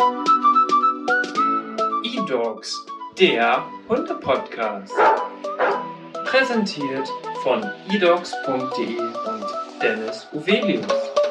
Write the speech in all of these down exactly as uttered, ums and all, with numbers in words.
eDogs, der Hunde-Podcast. Präsentiert von edogs punkt de und Dennis Uvelius.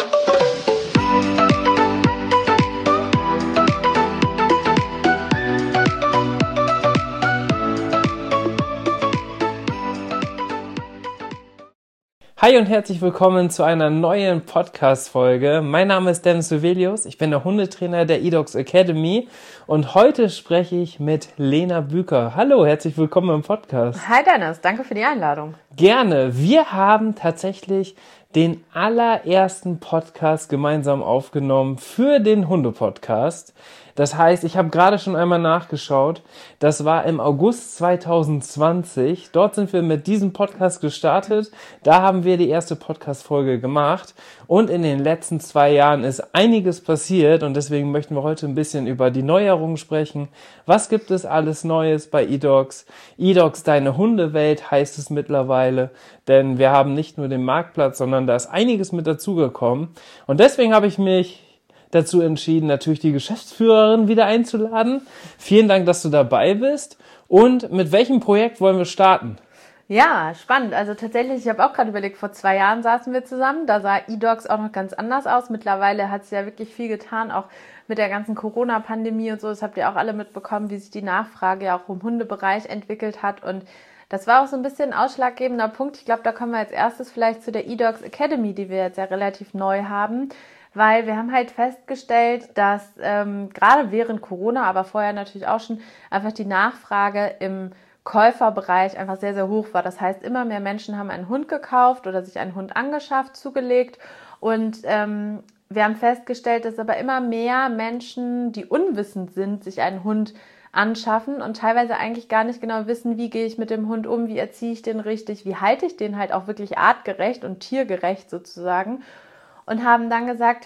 Hi und herzlich willkommen zu einer neuen Podcast-Folge. Mein Name ist Dennis Uvelius, ich bin der Hundetrainer der eDogs Academy und heute spreche ich mit Lena Büker. Hallo, herzlich willkommen im Podcast. Hi Dennis, danke für die Einladung. Gerne. Wir haben tatsächlich den allerersten Podcast gemeinsam aufgenommen für den Hunde-Podcast. Das heißt, ich habe gerade schon einmal nachgeschaut, das war im August zwanzig zwanzig. Dort sind wir mit diesem Podcast gestartet. Da haben wir die erste Podcast-Folge gemacht. Und in den letzten zwei Jahren ist einiges passiert. Und deswegen möchten wir heute ein bisschen über die Neuerungen sprechen. Was gibt es alles Neues bei eDogs? eDogs, deine Hundewelt heißt es mittlerweile. Denn wir haben nicht nur den Marktplatz, sondern da ist einiges mit dazugekommen. Und deswegen habe ich mich dazu entschieden, natürlich die Geschäftsführerin wieder einzuladen. Vielen Dank, dass du dabei bist. Und mit welchem Projekt wollen wir starten? Ja, spannend. Also tatsächlich, ich habe auch gerade überlegt, vor zwei Jahren saßen wir zusammen. Da sah eDogs auch noch ganz anders aus. Mittlerweile hat es ja wirklich viel getan, auch mit der ganzen Corona-Pandemie und so. Das habt ihr auch alle mitbekommen, wie sich die Nachfrage ja auch im Hundebereich entwickelt hat. Und das war auch so ein bisschen ein ausschlaggebender Punkt. Ich glaube, da kommen wir als erstes vielleicht zu der eDogs Academy, die wir jetzt ja relativ neu haben. Weil wir haben halt festgestellt, dass ähm, gerade während Corona, aber vorher natürlich auch schon, einfach die Nachfrage im Käuferbereich einfach sehr, sehr hoch war. Das heißt, immer mehr Menschen haben einen Hund gekauft oder sich einen Hund angeschafft, zugelegt. Und ähm, wir haben festgestellt, dass aber immer mehr Menschen, die unwissend sind, sich einen Hund anschaffen und teilweise eigentlich gar nicht genau wissen, wie gehe ich mit dem Hund um, wie erziehe ich den richtig, wie halte ich den halt auch wirklich artgerecht und tiergerecht sozusagen. Und haben dann gesagt,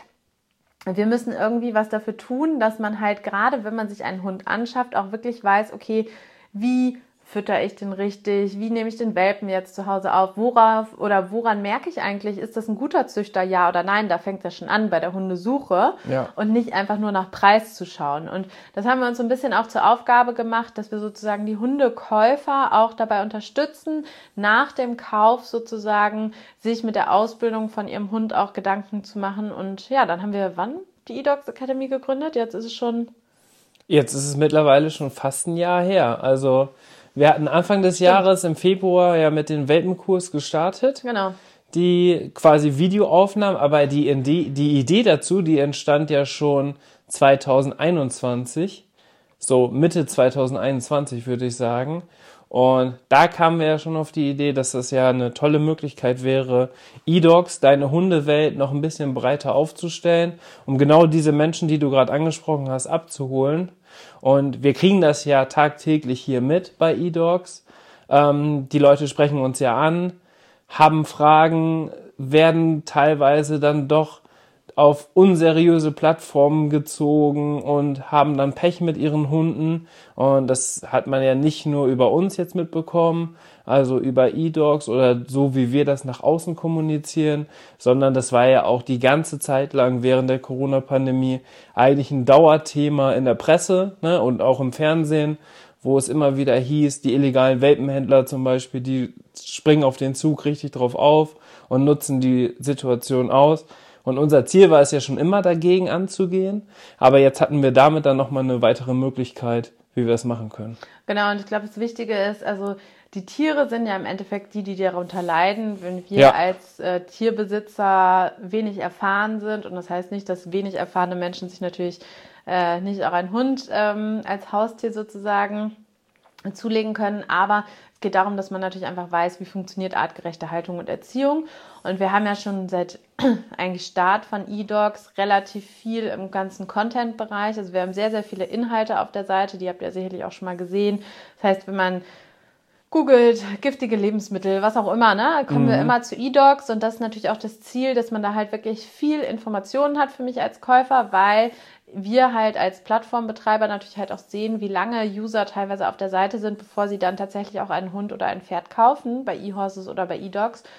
wir müssen irgendwie was dafür tun, dass man halt gerade, wenn man sich einen Hund anschafft, auch wirklich weiß, okay, wie fütter ich den richtig, wie nehme ich den Welpen jetzt zu Hause auf, worauf oder woran merke ich eigentlich, ist das ein guter Züchter, ja oder nein, da fängt das schon an bei der Hundesuche ja. Und nicht einfach nur nach Preis zu schauen. Und das haben wir uns so ein bisschen auch zur Aufgabe gemacht, dass wir sozusagen die Hundekäufer auch dabei unterstützen, nach dem Kauf sozusagen sich mit der Ausbildung von ihrem Hund auch Gedanken zu machen. Und ja, dann haben wir wann die eDogs Academy gegründet? Jetzt ist es schon... Jetzt ist es mittlerweile schon fast ein Jahr her, also... Wir hatten Anfang des Jahres im Februar ja mit dem Welpenkurs gestartet. Genau. Die quasi Videoaufnahmen, aber die, die, die Idee dazu, die entstand ja schon zwanzig einundzwanzig. So Mitte zwanzig einundzwanzig würde ich sagen. Und da kamen wir ja schon auf die Idee, dass das ja eine tolle Möglichkeit wäre, eDogs, deine Hundewelt, noch ein bisschen breiter aufzustellen, um genau diese Menschen, die du gerade angesprochen hast, abzuholen. Und wir kriegen das ja tagtäglich hier mit bei eDogs. Ähm, die Leute sprechen uns ja an, haben Fragen, werden teilweise dann doch auf unseriöse Plattformen gezogen und haben dann Pech mit ihren Hunden. Und das hat man ja nicht nur über uns jetzt mitbekommen, also über eDogs oder so, wie wir das nach außen kommunizieren, sondern das war ja auch die ganze Zeit lang während der Corona-Pandemie eigentlich ein Dauerthema in der Presse, ne, und auch im Fernsehen, wo es immer wieder hieß, die illegalen Welpenhändler zum Beispiel, die springen auf den Zug richtig drauf auf und nutzen die Situation aus. Und unser Ziel war es ja schon immer, dagegen anzugehen. Aber jetzt hatten wir damit dann nochmal eine weitere Möglichkeit, wie wir es machen können. Genau, und ich glaube, das Wichtige ist, also die Tiere sind ja im Endeffekt die, die darunter leiden. Wenn wir ja. als äh, Tierbesitzer wenig erfahren sind, und das heißt nicht, dass wenig erfahrene Menschen sich natürlich äh, nicht auch einen Hund ähm, als Haustier sozusagen zulegen können, aber es geht darum, dass man natürlich einfach weiß, wie funktioniert artgerechte Haltung und Erziehung. Und wir haben ja schon seit eigentlich Start von eDogs relativ viel im ganzen Content-Bereich. Also wir haben sehr, sehr viele Inhalte auf der Seite, die habt ihr sicherlich auch schon mal gesehen. Das heißt, wenn man googelt, giftige Lebensmittel, was auch immer, ne, kommen mhm. wir immer zu eDogs. Und das ist natürlich auch das Ziel, dass man da halt wirklich viel Informationen hat für mich als Käufer, weil wir halt als Plattformbetreiber natürlich halt auch sehen, wie lange User teilweise auf der Seite sind, bevor sie dann tatsächlich auch einen Hund oder ein Pferd kaufen, bei eHorses oder bei eDogs.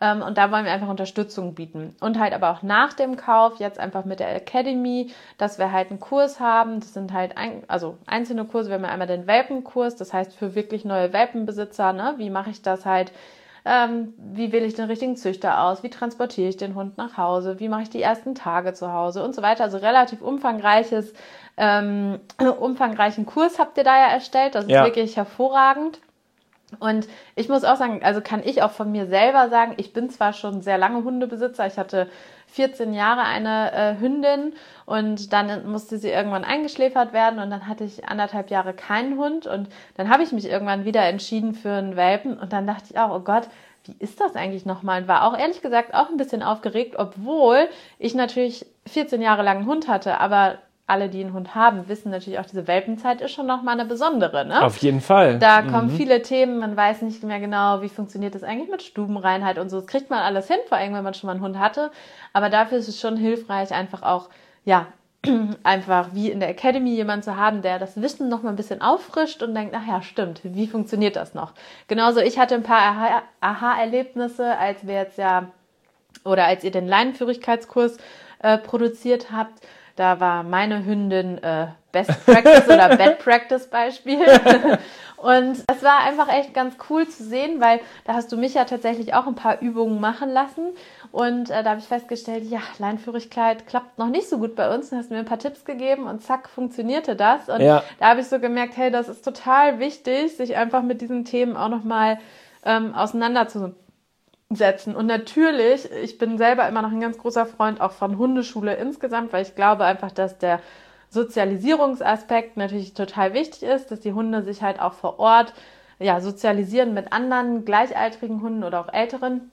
Ähm, und da wollen wir einfach Unterstützung bieten. Und halt aber auch nach dem Kauf, jetzt einfach mit der Academy, dass wir halt einen Kurs haben. Das sind halt ein, also einzelne Kurse. Wir haben ja einmal den Welpenkurs, das heißt für wirklich neue Welpenbesitzer, ne? Wie mache ich das halt? Ähm, wie wähle ich den richtigen Züchter aus? Wie transportiere ich den Hund nach Hause? Wie mache ich die ersten Tage zu Hause? Und so weiter. Also relativ umfangreiches, ähm, umfangreichen Kurs habt ihr da ja erstellt. Das ist ja wirklich hervorragend. Und ich muss auch sagen, also kann ich auch von mir selber sagen, ich bin zwar schon sehr lange Hundebesitzer. Ich hatte vierzehn Jahre eine äh, Hündin und dann musste sie irgendwann eingeschläfert werden und dann hatte ich anderthalb Jahre keinen Hund und dann habe ich mich irgendwann wieder entschieden für einen Welpen und dann dachte ich auch, oh Gott, wie ist das eigentlich nochmal? Und war auch ehrlich gesagt auch ein bisschen aufgeregt, obwohl ich natürlich vierzehn Jahre lang einen Hund hatte, aber alle, die einen Hund haben, wissen natürlich auch, diese Welpenzeit ist schon nochmal eine besondere, ne? Auf jeden Fall. Da mhm. kommen viele Themen, man weiß nicht mehr genau, wie funktioniert das eigentlich mit Stubenreinheit und so. Das kriegt man alles hin, vor allem, wenn man schon mal einen Hund hatte. Aber dafür ist es schon hilfreich, einfach auch, ja, einfach wie in der Academy jemanden zu haben, der das Wissen noch mal ein bisschen auffrischt und denkt, ach ja, stimmt, wie funktioniert das noch? Genauso, ich hatte ein paar Aha-Erlebnisse, als wir jetzt ja, oder als ihr den Leinenführigkeitskurs äh, produziert habt. Da war meine Hündin äh, Best Practice oder Bad Practice Beispiel. Und es war einfach echt ganz cool zu sehen, weil da hast du mich ja tatsächlich auch ein paar Übungen machen lassen. Und äh, da habe ich festgestellt, ja, Leinenführigkeit klappt noch nicht so gut bei uns. Dann hast du mir ein paar Tipps gegeben und zack, funktionierte das. Und ja. da habe ich so gemerkt, hey, das ist total wichtig, sich einfach mit diesen Themen auch nochmal ähm, auseinanderzusetzen. Setzen. Und natürlich, ich bin selber immer noch ein ganz großer Freund auch von Hundeschule insgesamt, weil ich glaube einfach, dass der Sozialisierungsaspekt natürlich total wichtig ist, dass die Hunde sich halt auch vor Ort ja, sozialisieren mit anderen gleichaltrigen Hunden oder auch älteren.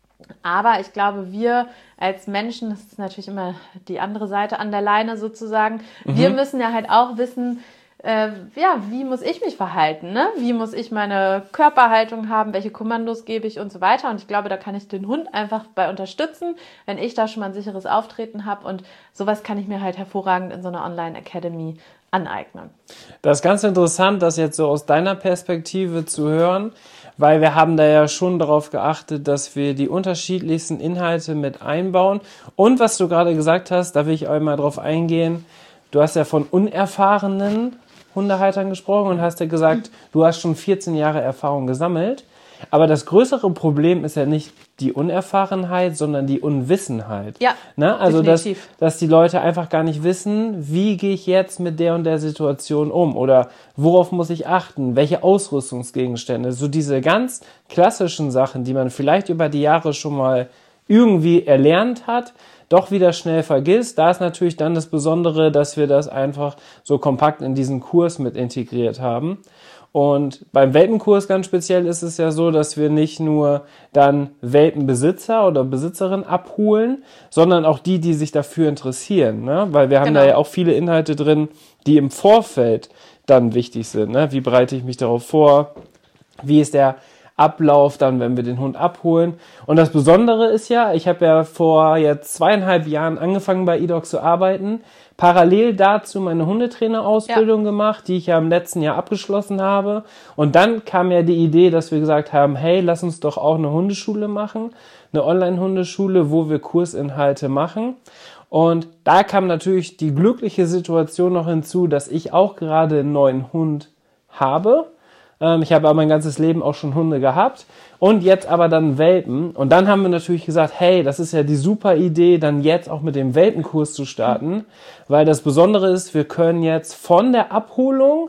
Aber ich glaube, wir als Menschen, das ist natürlich immer die andere Seite an der Leine sozusagen, mhm. wir müssen ja halt auch wissen, Äh, ja, wie muss ich mich verhalten, ne? Wie muss ich meine Körperhaltung haben, welche Kommandos gebe ich und so weiter. Und ich glaube, da kann ich den Hund einfach bei unterstützen, wenn ich da schon mal ein sicheres Auftreten habe. Und sowas kann ich mir halt hervorragend in so einer Online-Academy aneignen. Das ist ganz interessant, das jetzt so aus deiner Perspektive zu hören, weil wir haben da ja schon darauf geachtet, dass wir die unterschiedlichsten Inhalte mit einbauen. Und was du gerade gesagt hast, da will ich auch mal drauf eingehen, du hast ja von unerfahrenen Hundehaltern gesprochen und hast ja gesagt, du hast schon vierzehn Jahre Erfahrung gesammelt. Aber das größere Problem ist ja nicht die Unerfahrenheit, sondern die Unwissenheit. Ja, ne? Also dass, dass die Leute einfach gar nicht wissen, wie gehe ich jetzt mit der und der Situation um oder worauf muss ich achten, welche Ausrüstungsgegenstände. So diese ganz klassischen Sachen, die man vielleicht über die Jahre schon mal irgendwie erlernt hat, doch wieder schnell vergisst. Da ist natürlich dann das Besondere, dass wir das einfach so kompakt in diesen Kurs mit integriert haben. Und beim Welpenkurs ganz speziell ist es ja so, dass wir nicht nur dann Welpenbesitzer oder Besitzerin abholen, sondern auch die, die sich dafür interessieren. Ne? Weil wir haben genau. da ja auch viele Inhalte drin, die im Vorfeld dann wichtig sind. Ne? Wie bereite ich mich darauf vor? Wie ist der Ablauf dann, wenn wir den Hund abholen? Und das Besondere ist ja, ich habe ja vor jetzt zweieinhalb Jahren angefangen bei eDog zu arbeiten, parallel dazu meine Hundetrainerausbildung ja. gemacht, die ich ja im letzten Jahr abgeschlossen habe. Und dann kam ja die Idee, dass wir gesagt haben, hey, lass uns doch auch eine Hundeschule machen, eine Online-Hundeschule, wo wir Kursinhalte machen. Und da kam natürlich die glückliche Situation noch hinzu, dass ich auch gerade einen neuen Hund habe. Ich habe aber mein ganzes Leben auch schon Hunde gehabt und jetzt aber dann Welpen. Und dann haben wir natürlich gesagt, hey, das ist ja die super Idee, dann jetzt auch mit dem Welpenkurs zu starten, weil das Besondere ist, wir können jetzt von der Abholung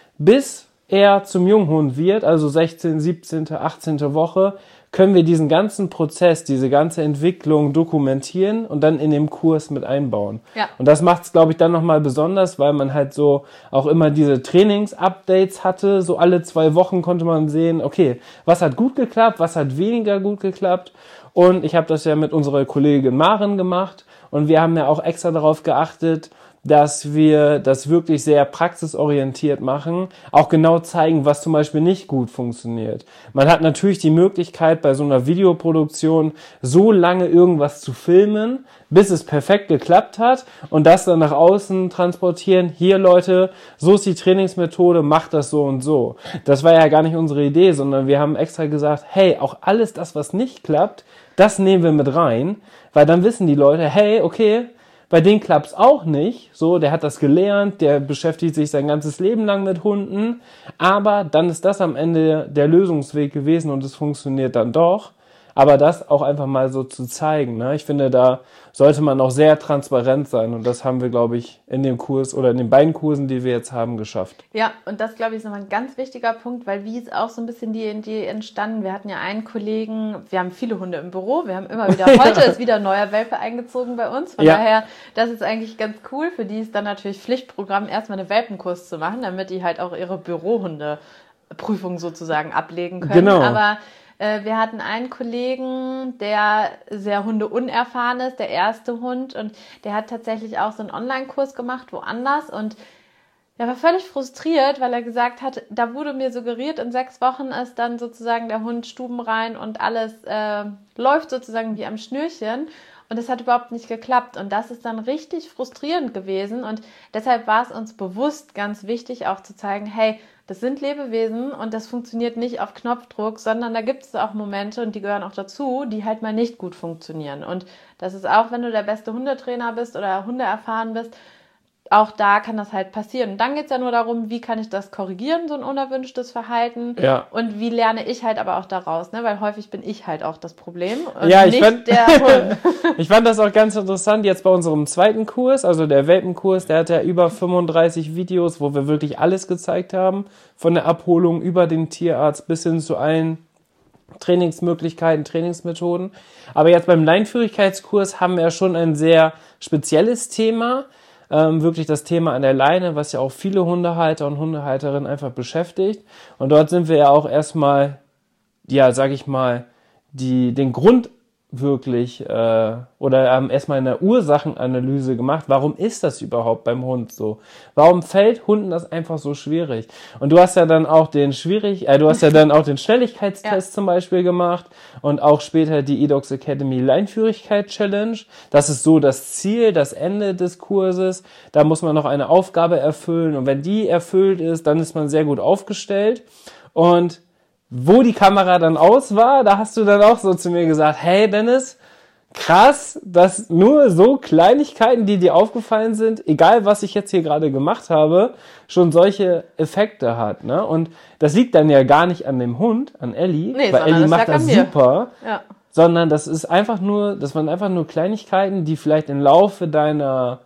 bis er zum Junghund wird, also sechzehnte, siebzehnte, achtzehnte Woche, können wir diesen ganzen Prozess, diese ganze Entwicklung dokumentieren und dann in dem Kurs mit einbauen. Ja. Und das macht es, glaube ich, dann nochmal besonders, weil man halt so auch immer diese Trainings-Updates hatte. So alle zwei Wochen konnte man sehen, okay, was hat gut geklappt, was hat weniger gut geklappt. Und ich habe das ja mit unserer Kollegin Maren gemacht und wir haben ja auch extra darauf geachtet, dass wir das wirklich sehr praxisorientiert machen, auch genau zeigen, was zum Beispiel nicht gut funktioniert. Man hat natürlich die Möglichkeit, bei so einer Videoproduktion so lange irgendwas zu filmen, bis es perfekt geklappt hat und das dann nach außen transportieren. Hier Leute, so ist die Trainingsmethode, macht das so und so. Das war ja gar nicht unsere Idee, sondern wir haben extra gesagt, hey, auch alles das, was nicht klappt, das nehmen wir mit rein, weil dann wissen die Leute, hey, okay, bei denen klappt's auch nicht, so, der hat das gelernt, der beschäftigt sich sein ganzes Leben lang mit Hunden, aber dann ist das am Ende der Lösungsweg gewesen und es funktioniert dann doch. Aber das auch einfach mal so zu zeigen, ne? Ich finde, da sollte man auch sehr transparent sein und das haben wir, glaube ich, in dem Kurs oder in den beiden Kursen, die wir jetzt haben, geschafft. Ja, und das, glaube ich, ist nochmal ein ganz wichtiger Punkt, weil wie ist auch so ein bisschen die Idee entstanden? Wir hatten ja einen Kollegen, wir haben viele Hunde im Büro, wir haben immer wieder, heute ist wieder ein neuer Welpe eingezogen bei uns, von ja. daher, das ist eigentlich ganz cool, für die ist dann natürlich Pflichtprogramm, erstmal einen Welpenkurs zu machen, damit die halt auch ihre Bürohunde-Prüfung sozusagen ablegen können. Genau. Aber wir hatten einen Kollegen, der sehr hundeunerfahren ist, der erste Hund, und der hat tatsächlich auch so einen Online-Kurs gemacht, woanders, und er war völlig frustriert, weil er gesagt hat, da wurde mir suggeriert, in sechs Wochen ist dann sozusagen der Hund stubenrein und alles äh, läuft sozusagen wie am Schnürchen. Und das hat überhaupt nicht geklappt. Und das ist dann richtig frustrierend gewesen. Und deshalb war es uns bewusst ganz wichtig, auch zu zeigen, hey, das sind Lebewesen und das funktioniert nicht auf Knopfdruck, sondern da gibt es auch Momente, und die gehören auch dazu, die halt mal nicht gut funktionieren. Und das ist auch, wenn du der beste Hundetrainer bist oder Hunde erfahren bist, auch da kann das halt passieren. Und dann geht es ja nur darum, wie kann ich das korrigieren, so ein unerwünschtes Verhalten. Ja. Und wie lerne ich halt aber auch daraus, ne? Weil häufig bin ich halt auch das Problem und ja, ich nicht fand, der Hund. Ich fand das auch ganz interessant jetzt bei unserem zweiten Kurs, also der Welpenkurs, der hat ja über fünfunddreißig Videos, wo wir wirklich alles gezeigt haben, von der Abholung über den Tierarzt bis hin zu allen Trainingsmöglichkeiten, Trainingsmethoden. Aber jetzt beim Leinführigkeitskurs haben wir ja schon ein sehr spezielles Thema, Ähm, wirklich das Thema an der Leine, was ja auch viele Hundehalter und Hundehalterinnen einfach beschäftigt. Und dort sind wir ja auch erstmal, ja, sag ich mal, die, den Grund wirklich, äh, oder haben erstmal eine Ursachenanalyse gemacht. Warum ist das überhaupt beim Hund so? Warum fällt Hunden das einfach so schwierig? Und du hast ja dann auch den schwierig, äh, du hast ja dann auch den Schnelligkeitstest ja. zum Beispiel gemacht und auch später die eDogs Academy Leinführigkeit Challenge. Das ist so das Ziel, das Ende des Kurses. Da muss man noch eine Aufgabe erfüllen und wenn die erfüllt ist, dann ist man sehr gut aufgestellt. Und wo die Kamera dann aus war, da hast du dann auch so zu mir gesagt, hey Dennis, krass, dass nur so Kleinigkeiten, die dir aufgefallen sind, egal was ich jetzt hier gerade gemacht habe, schon solche Effekte hat, ne? Und das liegt dann ja gar nicht an dem Hund, an Ellie, nee, weil Ellie macht das super, ja. sondern das ist einfach nur, das waren einfach nur Kleinigkeiten, die vielleicht im Laufe deiner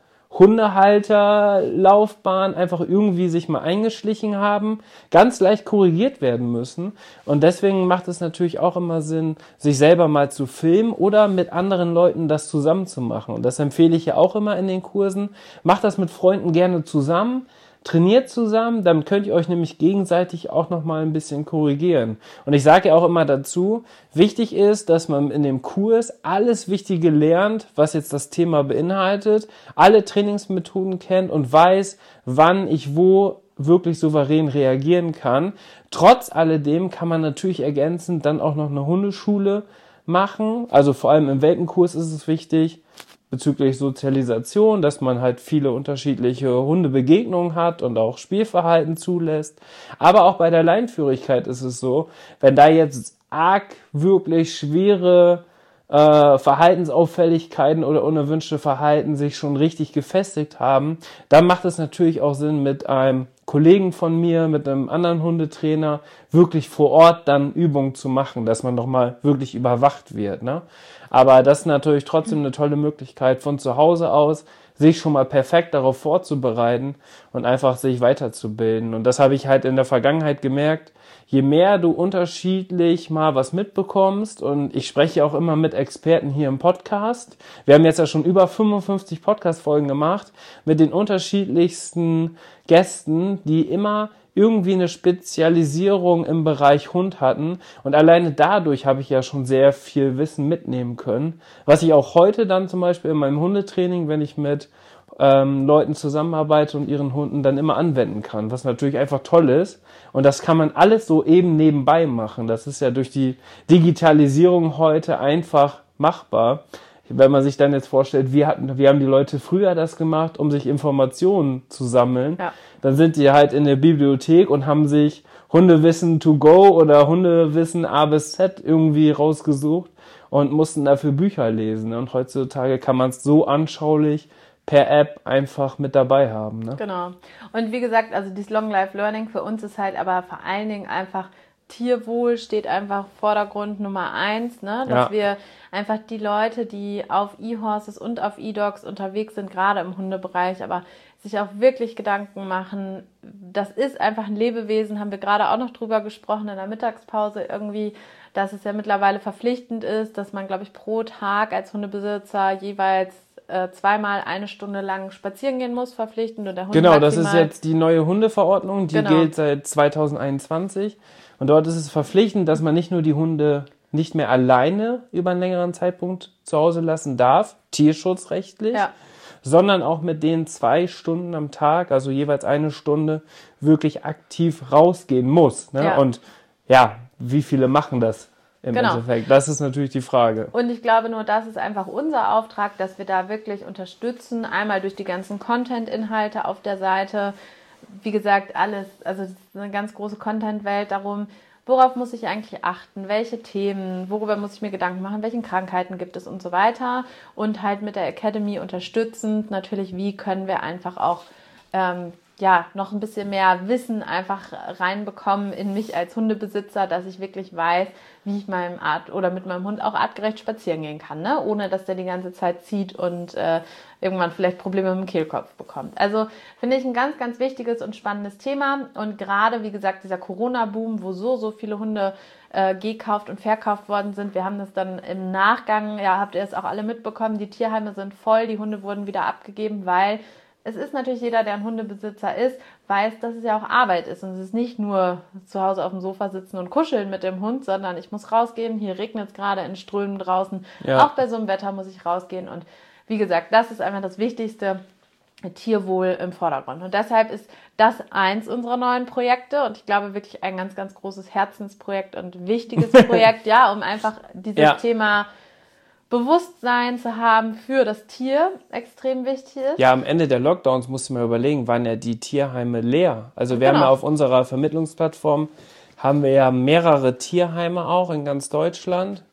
Hundehalterlaufbahn einfach irgendwie sich mal eingeschlichen haben, ganz leicht korrigiert werden müssen. Und deswegen macht es natürlich auch immer Sinn, sich selber mal zu filmen oder mit anderen Leuten das zusammen zu machen. Und das empfehle ich ja auch immer in den Kursen. Macht das mit Freunden gerne zusammen. Trainiert zusammen, dann könnt ihr euch nämlich gegenseitig auch nochmal ein bisschen korrigieren. Und ich sage ja auch immer dazu, wichtig ist, dass man in dem Kurs alles Wichtige lernt, was jetzt das Thema beinhaltet, alle Trainingsmethoden kennt und weiß, wann ich wo wirklich souverän reagieren kann. Trotz alledem kann man natürlich ergänzend dann auch noch eine Hundeschule machen. Also vor allem im Welpenkurs ist es wichtig, bezüglich Sozialisation, dass man halt viele unterschiedliche Hundebegegnungen hat und auch Spielverhalten zulässt. Aber auch bei der Leinführigkeit ist es so, wenn da jetzt arg wirklich schwere äh, Verhaltensauffälligkeiten oder unerwünschte Verhalten sich schon richtig gefestigt haben, dann macht es natürlich auch Sinn, mit einem Kollegen von mir, mit einem anderen Hundetrainer wirklich vor Ort dann Übungen zu machen, dass man nochmal wirklich überwacht wird, ne? Aber das ist natürlich trotzdem eine tolle Möglichkeit, von zu Hause aus sich schon mal perfekt darauf vorzubereiten und einfach sich weiterzubilden. Und das habe ich halt in der Vergangenheit gemerkt, je mehr du unterschiedlich mal was mitbekommst, und ich spreche auch immer mit Experten hier im Podcast. Wir haben jetzt ja schon über fünfundfünfzig Podcast-Folgen gemacht mit den unterschiedlichsten Gästen, die immer irgendwie eine Spezialisierung im Bereich Hund hatten. Und alleine dadurch habe ich ja schon sehr viel Wissen mitnehmen können, was ich auch heute dann zum Beispiel in meinem Hundetraining, wenn ich mit ähm, Leuten zusammenarbeitet und ihren Hunden dann immer anwenden kann, was natürlich einfach toll ist. Und das kann man alles so eben nebenbei machen. Das ist ja durch die Digitalisierung heute einfach machbar. Wenn man sich dann jetzt vorstellt, wir hatten, wir haben die Leute früher das gemacht, um sich Informationen zu sammeln. Ja. Dann sind die halt in der Bibliothek und haben sich Hundewissen to go oder Hundewissen A bis Z irgendwie rausgesucht und mussten dafür Bücher lesen. Und heutzutage kann man es so anschaulich per App einfach mit dabei haben. Ne? Genau. Und wie gesagt, also dieses Long Life Learning für uns ist halt aber vor allen Dingen einfach Tierwohl steht einfach Vordergrund Nummer eins, ne? Dass ja. wir einfach die Leute, die auf E-Horses und auf E-Dogs unterwegs sind, gerade im Hundebereich, aber sich auch wirklich Gedanken machen, das ist einfach ein Lebewesen, haben wir gerade auch noch drüber gesprochen in der Mittagspause irgendwie, dass es ja mittlerweile verpflichtend ist, dass man, glaube ich, pro Tag als Hundebesitzer jeweils äh, zweimal eine Stunde lang spazieren gehen muss, verpflichtend. Und der Hund genau, das ist jetzt die neue Hundeverordnung, die genau. gilt seit zwanzig einundzwanzig. Und dort ist es verpflichtend, dass man nicht nur die Hunde nicht mehr alleine über einen längeren Zeitpunkt zu Hause lassen darf, tierschutzrechtlich, ja. sondern auch mit denen zwei Stunden am Tag, also jeweils eine Stunde, wirklich aktiv rausgehen muss. Ne? Ja. Und ja, wie viele machen das im genau. Endeffekt? Das ist natürlich die Frage. Und ich glaube, nur das ist einfach unser Auftrag, dass wir da wirklich unterstützen, einmal durch die ganzen Content-Inhalte auf der Seite. Wie gesagt, alles, also es ist eine ganz große Content-Welt darum, worauf muss ich eigentlich achten, welche Themen, worüber muss ich mir Gedanken machen, welche Krankheiten gibt es und so weiter. Und halt mit der Academy unterstützend natürlich, wie können wir einfach auch ähm, ja noch ein bisschen mehr Wissen einfach reinbekommen in mich als Hundebesitzer, dass ich wirklich weiß, wie ich meinem Art oder mit meinem Hund auch artgerecht spazieren gehen kann, ne? Ohne dass der die ganze Zeit zieht und äh, irgendwann vielleicht Probleme mit dem Kehlkopf bekommt. Also finde ich ein ganz, ganz wichtiges und spannendes Thema. Und gerade, wie gesagt, dieser Corona-Boom, wo so, so viele Hunde äh, gekauft und verkauft worden sind. Wir haben das dann im Nachgang, ja, habt ihr es auch alle mitbekommen, die Tierheime sind voll, die Hunde wurden wieder abgegeben, weil es ist natürlich jeder, der ein Hundebesitzer ist, weiß, dass es ja auch Arbeit ist. Und es ist nicht nur zu Hause auf dem Sofa sitzen und kuscheln mit dem Hund, sondern ich muss rausgehen. Hier regnet es gerade in Strömen draußen. Ja. Auch bei so einem Wetter muss ich rausgehen. Und wie gesagt, das ist einfach das Wichtigste, Tierwohl im Vordergrund. Und deshalb ist das eins unserer neuen Projekte. Und ich glaube wirklich ein ganz, ganz großes Herzensprojekt und wichtiges Projekt, ja, um einfach dieses ja. Thema Bewusstsein zu haben für das Tier extrem wichtig ist. Ja, am Ende der Lockdowns musste man überlegen, waren ja die Tierheime leer. Also wir genau. haben ja auf unserer Vermittlungsplattform haben wir ja mehrere Tierheime auch in ganz Deutschland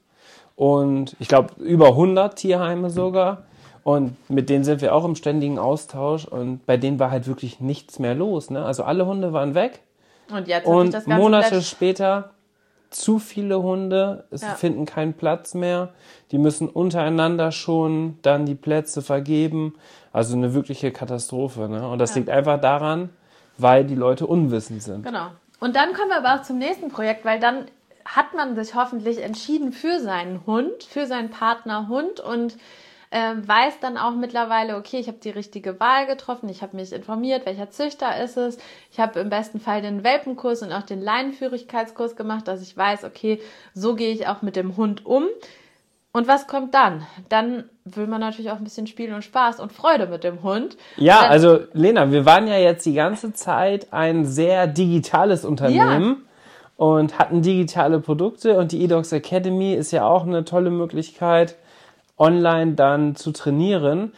und ich glaube über hundert Tierheime sogar und mit denen sind wir auch im ständigen Austausch und bei denen war halt wirklich nichts mehr los. Ne? Also alle Hunde waren weg und, jetzt und das Ganze Monate vielleicht später zu viele Hunde, es ja. finden keinen Platz mehr. Die müssen untereinander schon dann die Plätze vergeben. Also eine wirkliche Katastrophe. Ne? Und das ja. liegt einfach daran, weil die Leute unwissend sind. Genau. Und dann kommen wir aber auch zum nächsten Projekt, weil dann hat man sich hoffentlich entschieden für seinen Hund, für seinen Partnerhund und äh, weiß dann auch mittlerweile, okay, ich habe die richtige Wahl getroffen, ich habe mich informiert, welcher Züchter ist es. Ich habe im besten Fall den Welpenkurs und auch den Leinenführigkeitskurs gemacht, dass ich weiß, okay, so gehe ich auch mit dem Hund um. Und was kommt dann? Dann will man natürlich auch ein bisschen Spiel und Spaß und Freude mit dem Hund. Ja, dann, also Lena, wir waren ja jetzt die ganze Zeit ein sehr digitales Unternehmen ja. und hatten digitale Produkte und die eDogs Academy ist ja auch eine tolle Möglichkeit, online dann zu trainieren.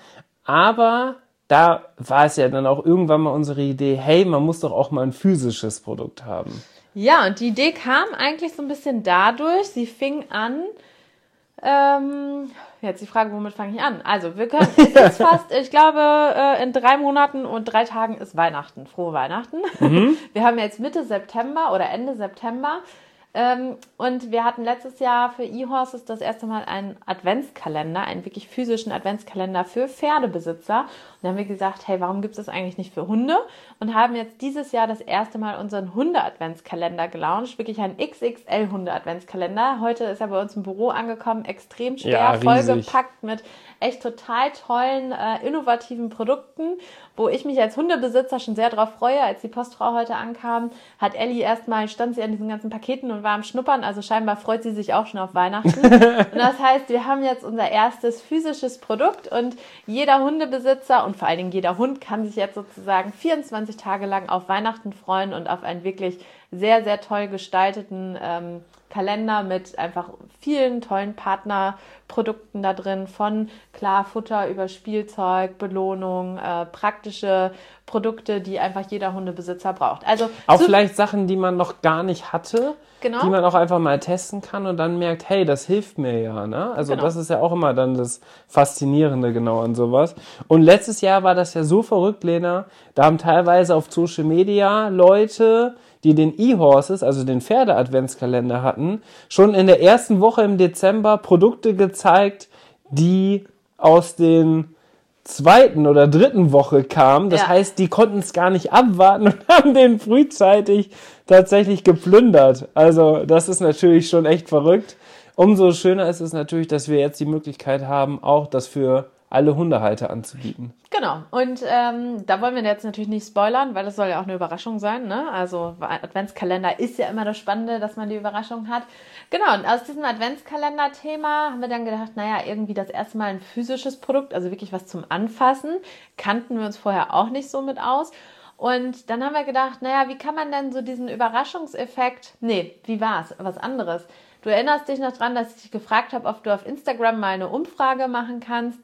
Aber da war es ja dann auch irgendwann mal unsere Idee, hey, man muss doch auch mal ein physisches Produkt haben. Ja, und die Idee kam eigentlich so ein bisschen dadurch, sie fing an, Ähm, jetzt die Frage, womit fange ich an? Also, wir können, es ist fast, ich glaube, in drei Monaten und drei Tagen ist Weihnachten. Frohe Weihnachten. Mhm. Wir haben jetzt Mitte September oder Ende September. Ähm, und wir hatten letztes Jahr für eHorses das erste Mal einen Adventskalender, einen wirklich physischen Adventskalender für Pferdebesitzer. Und dann haben wir gesagt, hey, warum gibt es das eigentlich nicht für Hunde? Und haben jetzt dieses Jahr das erste Mal unseren Hunde-Adventskalender gelauncht. Wirklich ein X X L-Hunde-Adventskalender. Heute ist er bei uns im Büro angekommen, extrem schwer, ja, vollgepackt mit echt total tollen, äh, innovativen Produkten, wo ich mich als Hundebesitzer schon sehr drauf freue. Als die Postfrau heute ankam, hat Ellie erstmal, stand sie an diesen ganzen Paketen und war am Schnuppern, also scheinbar freut sie sich auch schon auf Weihnachten. Und das heißt, wir haben jetzt unser erstes physisches Produkt und jeder Hundebesitzer und vor allen Dingen jeder Hund kann sich jetzt sozusagen vierundzwanzig Tage lang auf Weihnachten freuen und auf einen wirklich sehr, sehr toll gestalteten ähm, Kalender mit einfach vielen tollen Partnerprodukten da drin, von klar Futter über Spielzeug, Belohnung, äh, praktische Produkte, die einfach jeder Hundebesitzer braucht. Also auch vielleicht Sachen, die man noch gar nicht hatte, genau. die man auch einfach mal testen kann und dann merkt, hey, das hilft mir ja, ne? Also genau. das ist ja auch immer dann das Faszinierende genau an sowas. Und letztes Jahr war das ja so verrückt, Lena, da haben teilweise auf Social Media Leute, die den E-Horses, also den Pferde-Adventskalender hatten, schon in der ersten Woche im Dezember Produkte gezeigt, die aus den zweiten oder dritten Woche kamen. Das ja. heißt, die konnten es gar nicht abwarten und haben den frühzeitig tatsächlich geplündert. Also das ist natürlich schon echt verrückt. Umso schöner ist es natürlich, dass wir jetzt die Möglichkeit haben, auch das für alle Hundehalter anzubieten. Genau. Und ähm, da wollen wir jetzt natürlich nicht spoilern, weil das soll ja auch eine Überraschung sein, ne? Also Adventskalender ist ja immer das Spannende, dass man die Überraschung hat. Genau. Und aus diesem Adventskalender-Thema haben wir dann gedacht, naja, irgendwie das erste Mal ein physisches Produkt, also wirklich was zum Anfassen, kannten wir uns vorher auch nicht so mit aus. Und dann haben wir gedacht, naja, wie kann man denn so diesen Überraschungseffekt, nee, wie war's? Was anderes. Du erinnerst dich noch dran, dass ich dich gefragt habe, ob du auf Instagram mal eine Umfrage machen kannst.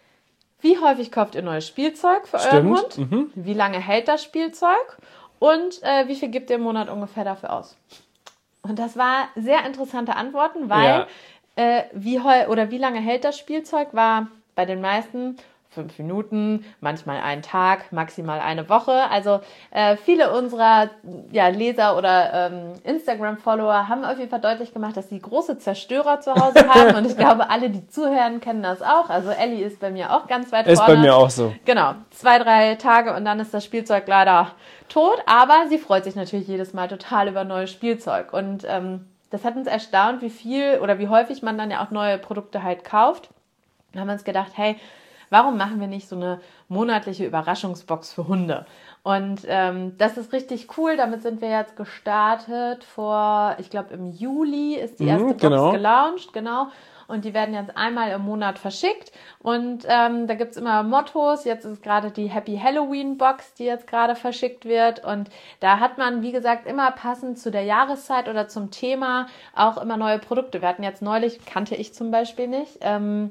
Wie häufig kauft ihr neues Spielzeug für euren Hund? Mhm. Wie lange hält das Spielzeug? Und äh, wie viel gibt ihr im Monat ungefähr dafür aus? Und das war sehr interessante Antworten, weil Ja. äh, wie heu- oder wie lange hält das Spielzeug war bei den meisten fünf Minuten, manchmal einen Tag, maximal eine Woche. Also äh, viele unserer ja, Leser oder ähm, Instagram-Follower haben auf jeden Fall deutlich gemacht, dass sie große Zerstörer zu Hause haben. Und ich glaube, alle, die zuhören, kennen das auch. Also Ellie ist bei mir auch ganz weit Ist vorne. bei mir auch so. Genau, zwei, drei Tage und dann ist das Spielzeug leider tot. Aber sie freut sich natürlich jedes Mal total über neues Spielzeug. Und ähm, das hat uns erstaunt, wie viel oder wie häufig man dann ja auch neue Produkte halt kauft. Da haben wir uns gedacht, hey, warum machen wir nicht so eine monatliche Überraschungsbox für Hunde? Und ähm, das ist richtig cool. Damit sind wir jetzt gestartet vor, ich glaube im Juli ist die erste Mhm, Box genau. gelauncht, genau. Und die werden jetzt einmal im Monat verschickt. Und ähm, da gibt's immer Mottos. Jetzt ist gerade die Happy Halloween Box, die jetzt gerade verschickt wird. Und da hat man, wie gesagt, immer passend zu der Jahreszeit oder zum Thema auch immer neue Produkte. Wir hatten jetzt neulich, kannte ich zum Beispiel nicht, ähm,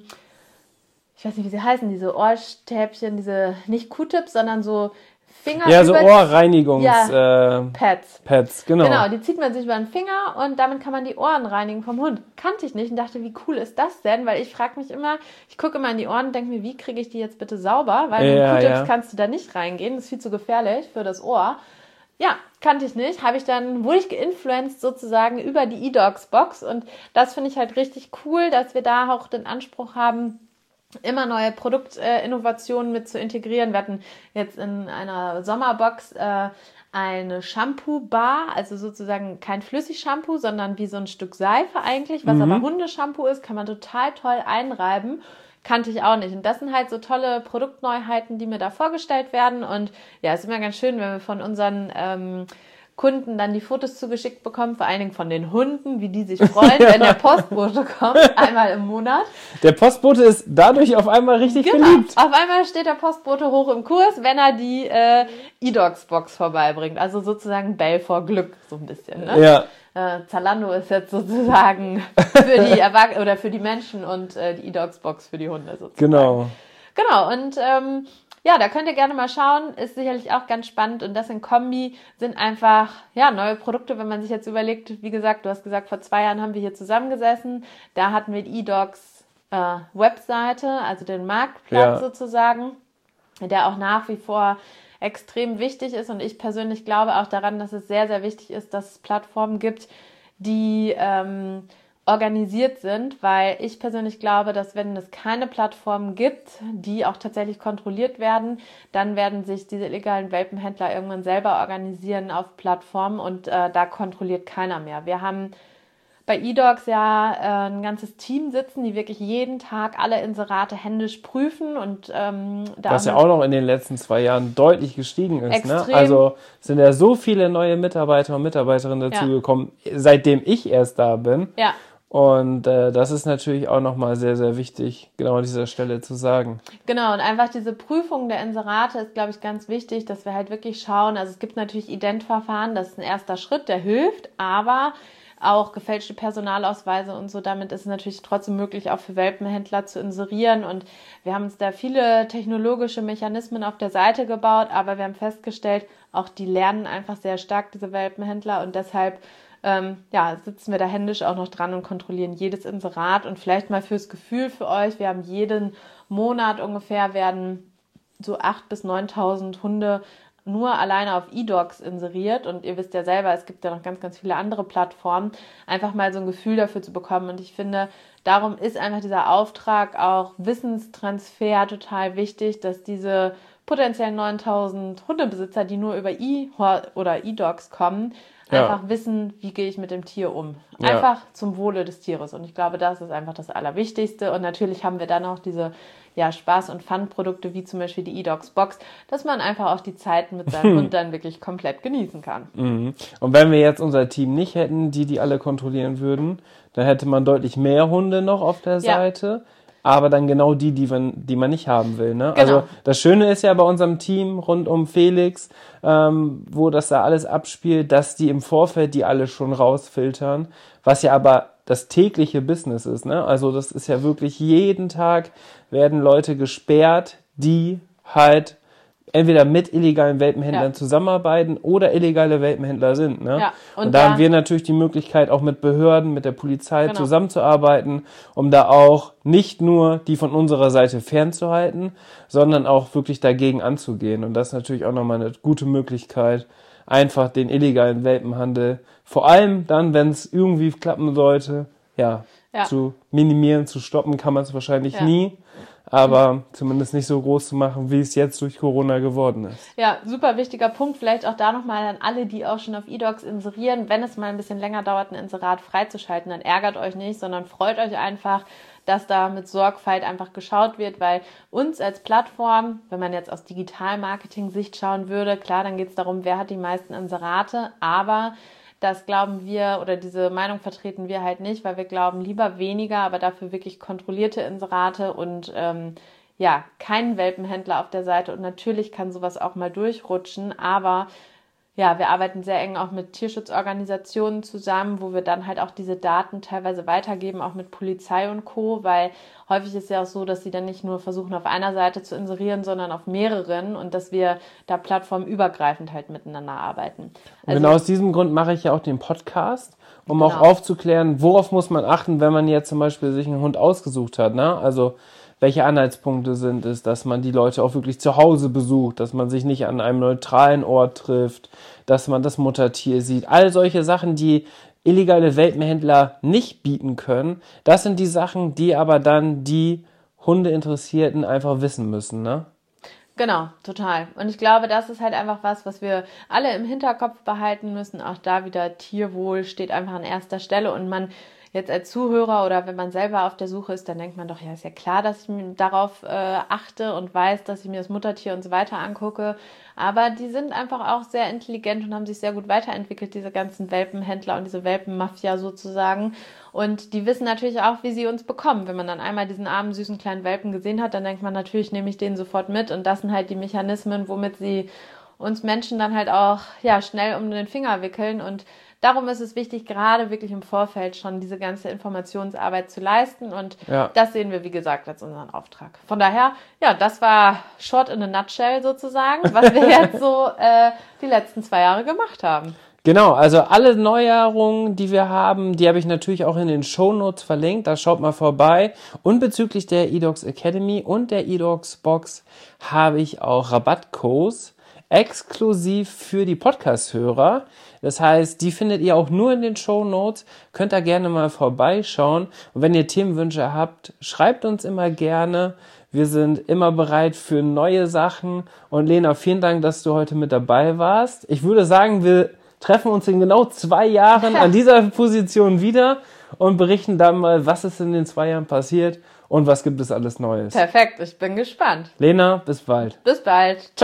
ich weiß nicht, wie sie heißen, diese Ohrstäbchen, diese, nicht Q-Tips, sondern so Finger. Ja, so über- Ohrreinigungs Ja, äh, Pads. Pads, genau. Genau, die zieht man sich über den Finger und damit kann man die Ohren reinigen vom Hund. Kannte ich nicht und dachte, wie cool ist das denn? Weil ich frage mich immer, ich gucke immer in die Ohren und denke mir, wie kriege ich die jetzt bitte sauber? Weil mit Ja, Q-Tips ja. kannst du da nicht reingehen, das ist viel zu gefährlich für das Ohr. Ja, kannte ich nicht. Habe ich dann, wurde ich geinfluenced sozusagen über die eDogs-Box und das finde ich halt richtig cool, dass wir da auch den Anspruch haben, immer neue Produktinnovationen mit zu integrieren. Wir hatten jetzt in einer Sommerbox äh, eine Shampoo-Bar, also sozusagen kein Flüssig-Shampoo, sondern wie so ein Stück Seife eigentlich, was Mhm. aber Hundeshampoo ist, kann man total toll einreiben. Kannte ich auch nicht. Und das sind halt so tolle Produktneuheiten, die mir da vorgestellt werden. Und ja, es ist immer ganz schön, wenn wir von unseren ähm, Kunden dann die Fotos zugeschickt bekommen, vor allen Dingen von den Hunden, wie die sich freuen, wenn der Postbote kommt, einmal im Monat. Der Postbote ist dadurch auf einmal richtig Genau, beliebt. auf einmal steht der Postbote hoch im Kurs, wenn er die äh, eDogs-Box vorbeibringt. Also sozusagen Bell vor Glück, so ein bisschen. Ne? Ja. Äh, Zalando ist jetzt sozusagen für die Erwach- oder für die Menschen und äh, die eDogs-Box für die Hunde sozusagen. Genau. Genau, und ähm, ja, da könnt ihr gerne mal schauen, ist sicherlich auch ganz spannend und das in Kombi sind einfach, ja, neue Produkte, wenn man sich jetzt überlegt, wie gesagt, du hast gesagt, vor zwei Jahren haben wir hier zusammengesessen, da hatten wir die eDogs äh, Webseite, also den Marktplatz Ja. sozusagen, der auch nach wie vor extrem wichtig ist und ich persönlich glaube auch daran, dass es sehr, sehr wichtig ist, dass es Plattformen gibt, die ähm, organisiert sind, weil ich persönlich glaube, dass wenn es keine Plattformen gibt, die auch tatsächlich kontrolliert werden, dann werden sich diese illegalen Welpenhändler irgendwann selber organisieren auf Plattformen und äh, da kontrolliert keiner mehr. Wir haben bei eDogs ja äh, ein ganzes Team sitzen, die wirklich jeden Tag alle Inserate händisch prüfen und ähm, da was ja auch noch in den letzten zwei Jahren deutlich gestiegen ist. Extrem. Ne? Also sind ja so viele neue Mitarbeiter und Mitarbeiterinnen dazugekommen, ja. seitdem ich erst da bin. Ja. Und äh, das ist natürlich auch nochmal sehr, sehr wichtig, genau an dieser Stelle zu sagen. Genau, und einfach diese Prüfung der Inserate ist, glaube ich, ganz wichtig, dass wir halt wirklich schauen, also es gibt natürlich Identverfahren, das ist ein erster Schritt, der hilft, aber auch gefälschte Personalausweise und so, damit ist es natürlich trotzdem möglich, auch für Welpenhändler zu inserieren, und wir haben uns da viele technologische Mechanismen auf der Seite gebaut, aber wir haben festgestellt, auch die lernen einfach sehr stark, diese Welpenhändler, und deshalb Ähm, ja, sitzen wir da händisch auch noch dran und kontrollieren jedes Inserat. Und vielleicht mal fürs Gefühl für euch, wir haben jeden Monat ungefähr, werden so achttausend bis neuntausend Hunde nur alleine auf eDogs inseriert. Und ihr wisst ja selber, es gibt ja noch ganz, ganz viele andere Plattformen. Einfach mal so ein Gefühl dafür zu bekommen. Und ich finde, darum ist einfach dieser Auftrag auch Wissenstransfer total wichtig, dass diese potenziell neuntausend Hundebesitzer, die nur über e- oder eDogs kommen, einfach ja. wissen, wie gehe ich mit dem Tier um. Einfach ja. zum Wohle des Tieres. Und ich glaube, das ist einfach das Allerwichtigste. Und natürlich haben wir dann auch diese ja, Spaß- und Fun-Produkte, wie zum Beispiel die eDogs Box, dass man einfach auch die Zeit mit seinem Hund dann wirklich komplett genießen kann. Mhm. Und wenn wir jetzt unser Team nicht hätten, die die alle kontrollieren würden, dann hätte man deutlich mehr Hunde noch auf der Seite. Ja. Aber dann genau die, die man, die man nicht haben will. Ne? Genau. Also das Schöne ist ja bei unserem Team rund um Felix, ähm, wo das da alles abspielt, dass die im Vorfeld die alle schon rausfiltern, was ja aber das tägliche Business ist. Ne? Also das ist ja wirklich jeden Tag werden Leute gesperrt, die halt entweder mit illegalen Welpenhändlern ja. zusammenarbeiten oder illegale Welpenhändler sind. Ne? Ja, und, und da, da haben wir natürlich die Möglichkeit, auch mit Behörden, mit der Polizei genau. zusammenzuarbeiten, um da auch nicht nur die von unserer Seite fernzuhalten, sondern auch wirklich dagegen anzugehen. Und das ist natürlich auch nochmal eine gute Möglichkeit, einfach den illegalen Welpenhandel, vor allem dann, wenn es irgendwie klappen sollte, ja, ja, zu minimieren, zu stoppen, kann man es wahrscheinlich ja. nie. Aber zumindest nicht so groß zu machen, wie es jetzt durch Corona geworden ist. Ja, super wichtiger Punkt. Vielleicht auch da nochmal an alle, die auch schon auf eDogs inserieren. Wenn es mal ein bisschen länger dauert, ein Inserat freizuschalten, dann ärgert euch nicht, sondern freut euch einfach, dass da mit Sorgfalt einfach geschaut wird, weil uns als Plattform, wenn man jetzt aus Digital-Marketing-Sicht schauen würde, klar, dann geht es darum, wer hat die meisten Inserate, aber das glauben wir, oder diese Meinung vertreten wir halt nicht, weil wir glauben, lieber weniger, aber dafür wirklich kontrollierte Inserate und ähm, ja, keinen Welpenhändler auf der Seite. Und natürlich kann sowas auch mal durchrutschen, aber ja, wir arbeiten sehr eng auch mit Tierschutzorganisationen zusammen, wo wir dann halt auch diese Daten teilweise weitergeben, auch mit Polizei und Co., weil häufig ist ja auch so, dass sie dann nicht nur versuchen, auf einer Seite zu inserieren, sondern auf mehreren, und dass wir da plattformübergreifend halt miteinander arbeiten. Also, genau aus diesem Grund mache ich ja auch den Podcast, um genau. auch aufzuklären, worauf muss man achten, wenn man jetzt zum Beispiel sich einen Hund ausgesucht hat, ne? Also welche Anhaltspunkte sind es, dass man die Leute auch wirklich zu Hause besucht, dass man sich nicht an einem neutralen Ort trifft, dass man das Muttertier sieht. All solche Sachen, die illegale Welpenhändler nicht bieten können, das sind die Sachen, die aber dann die Hundeinteressierten einfach wissen müssen, ne? Genau, total. Und ich glaube, das ist halt einfach was, was wir alle im Hinterkopf behalten müssen. Auch da wieder, Tierwohl steht einfach an erster Stelle, und man jetzt als Zuhörer oder wenn man selber auf der Suche ist, dann denkt man doch, ja, ist ja klar, dass ich darauf äh, achte und weiß, dass ich mir das Muttertier und so weiter angucke. Aber die sind einfach auch sehr intelligent und haben sich sehr gut weiterentwickelt, diese ganzen Welpenhändler und diese Welpenmafia sozusagen. Und die wissen natürlich auch, wie sie uns bekommen. Wenn man dann einmal diesen armen, süßen kleinen Welpen gesehen hat, dann denkt man, natürlich nehme ich den sofort mit. Und das sind halt die Mechanismen, womit sie uns Menschen dann halt auch ja schnell um den Finger wickeln. Und darum ist es wichtig, gerade wirklich im Vorfeld schon diese ganze Informationsarbeit zu leisten. Und ja. das sehen wir, wie gesagt, als unseren Auftrag. Von daher, ja, das war short in a nutshell sozusagen, was wir jetzt so äh, die letzten zwei Jahre gemacht haben. Genau, also alle Neuerungen, die wir haben, die habe ich natürlich auch in den Shownotes verlinkt. Da schaut mal vorbei. Und bezüglich der eDogs Academy und der eDogs Box habe ich auch Rabattcodes exklusiv für die Podcast-Hörer. Das heißt, die findet ihr auch nur in den Shownotes. Könnt da gerne mal vorbeischauen. Und wenn ihr Themenwünsche habt, schreibt uns immer gerne. Wir sind immer bereit für neue Sachen. Und Lena, vielen Dank, dass du heute mit dabei warst. Ich würde sagen, wir treffen uns in genau zwei Jahren an dieser Position wieder und berichten dann mal, was ist in den zwei Jahren passiert und was gibt es alles Neues. Perfekt, ich bin gespannt. Lena, bis bald. Bis bald.